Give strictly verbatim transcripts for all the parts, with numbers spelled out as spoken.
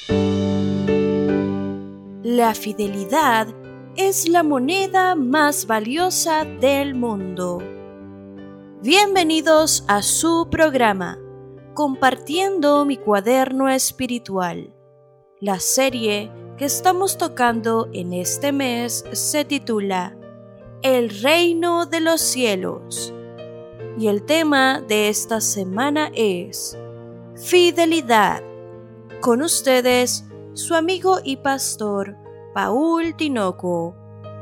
La fidelidad es la moneda más valiosa del mundo. Bienvenidos a su programa, Compartiendo mi cuaderno espiritual. La serie que estamos tocando en este mes se titula El Reino de los Cielos. Y el tema de esta semana es Fidelidad. Con ustedes, su amigo y pastor, Paul Tinoco.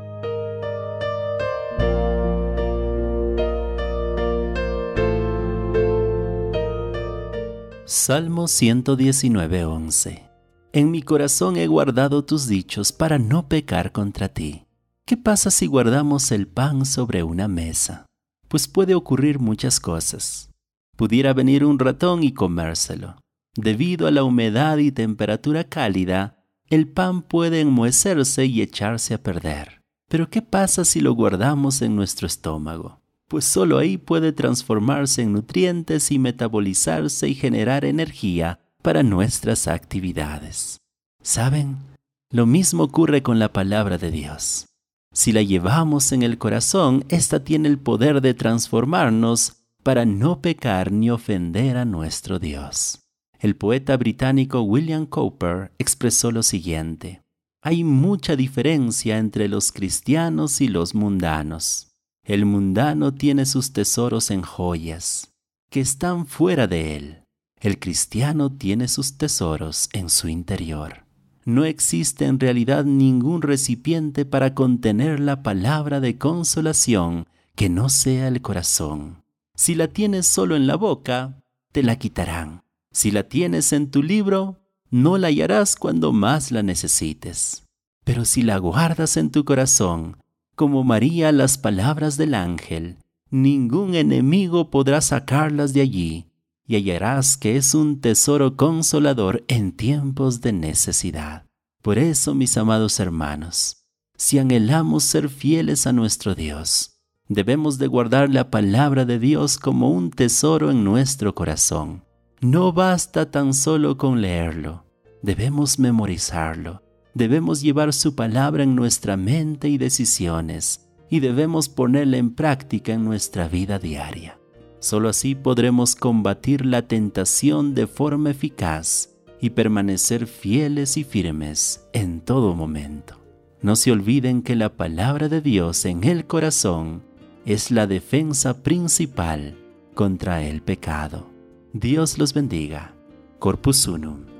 Salmo ciento diecinueve, once. En mi corazón he guardado tus dichos para no pecar contra ti. ¿Qué pasa si guardamos el pan sobre una mesa? Pues puede ocurrir muchas cosas. Pudiera venir un ratón y comérselo. Debido a la humedad y temperatura cálida, el pan puede enmohecerse y echarse a perder. Pero ¿qué pasa si lo guardamos en nuestro estómago? Pues solo ahí puede transformarse en nutrientes y metabolizarse y generar energía para nuestras actividades. ¿Saben? Lo mismo ocurre con la palabra de Dios. Si la llevamos en el corazón, esta tiene el poder de transformarnos para no pecar ni ofender a nuestro Dios. El poeta británico William Cowper expresó lo siguiente: hay mucha diferencia entre los cristianos y los mundanos. El mundano tiene sus tesoros en joyas, que están fuera de él. El cristiano tiene sus tesoros en su interior. No existe en realidad ningún recipiente para contener la palabra de consolación que no sea el corazón. Si la tienes solo en la boca, te la quitarán. Si la tienes en tu libro, no la hallarás cuando más la necesites. Pero si la guardas en tu corazón, como María las palabras del ángel, ningún enemigo podrá sacarlas de allí, y hallarás que es un tesoro consolador en tiempos de necesidad. Por eso, mis amados hermanos, si anhelamos ser fieles a nuestro Dios, debemos de guardar la palabra de Dios como un tesoro en nuestro corazón. No basta tan solo con leerlo, debemos memorizarlo. Debemos llevar su palabra en nuestra mente y decisiones, y debemos ponerla en práctica en nuestra vida diaria. Solo así podremos combatir la tentación de forma eficaz y permanecer fieles y firmes en todo momento. No se olviden que la palabra de Dios en el corazón es la defensa principal contra el pecado. Dios los bendiga. Corpus Unum.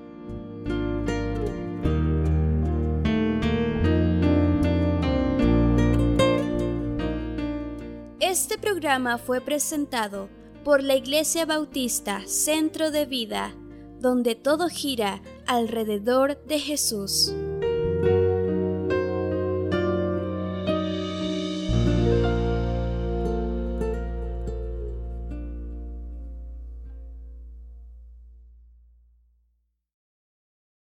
Este programa fue presentado por la Iglesia Bautista Centro de Vida, donde todo gira alrededor de Jesús.